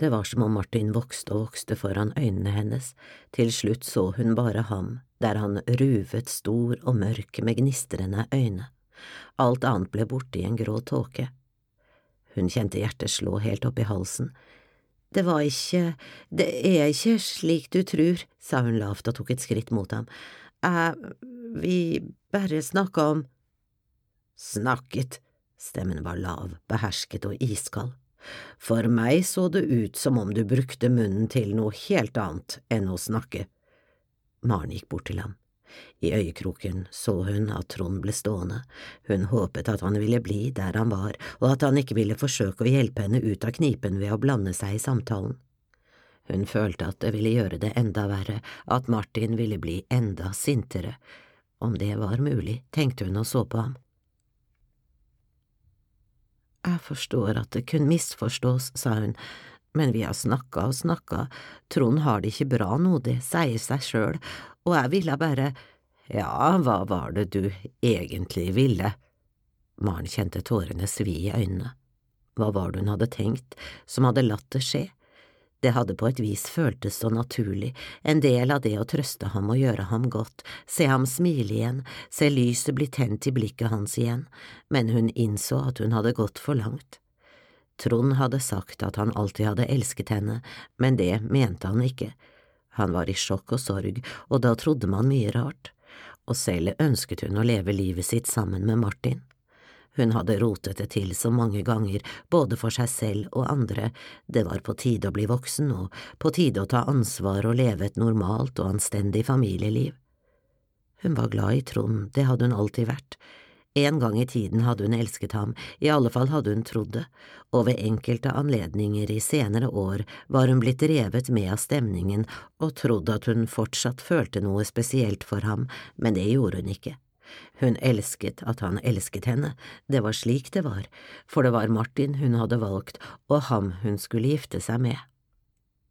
Det var som om Martin vokste og vokste foran øynene hennes, til slutt så hun bare ham, der han ruvet stor og mørk med gnistrende øyne. Alt annet ble borte i en grå tåke. Hun kjente hjertet slå helt opp i halsen. Det er ikke slik du tror, sa hun lavt og tok et skritt mot ham. Vi bare snakket om… Snakket, stemmen var lav, behersket og iskald. For meg så det ut som om du brukte munnen til noe helt annet enn å snakke. Maren gikk bort til ham. I øyekroken så hun at Trond ble stående. Hun håpet at han ville bli der han var, og at han ikke ville forsøke å hjelpe henne ut av knipen ved å blande seg i samtalen. Hun følte at det ville gjøre det enda verre, at Martin ville bli enda sintere. Om det var mulig, tenkte hun og så på ham. Jeg forstår at det kun misforstås, sa hun, men vi har snakket og snakket. Trond har det ikke bra nå, det sier seg selv, og jeg ville bare… Ja, hva var det du egentlig ville? Maren kjente tårene svi i øynene. Hva var det hun hadde tenkt, som hadde latt det skje? Det hadde på et vis føltes så naturlig, en del av det å trøste ham og gjøre ham godt, se ham smile igjen, se lyset bli tent i blikket hans igjen, men hun innså at hun hadde gått for langt. Trond hadde sagt at han alltid hadde elsket henne, men det mente han ikke. Han var i sjokk og sorg, og da trodde man mye rart, og selv ønsket hun å leve livet sitt sammen med Martin. Hun hadde rotet det til så mange ganger, både for seg selv og andre. Det var på tide å bli voksen og på tide å ta ansvar og leve et normalt og anstendig familieliv. Hun var glad i Trond, det hadde hun alltid vært. En gang i tiden hadde hun elsket ham, i alle fall hadde hun trodd det, og ved enkelte anledninger i senere år var hun blitt revet med av stemningen og trodd at hun fortsatt følte noe spesielt for ham, men det gjorde hun ikke. Hun elsket at han elsket henne, det var slik det var, for det var Martin hun hadde valgt, og ham hun skulle gifte seg med.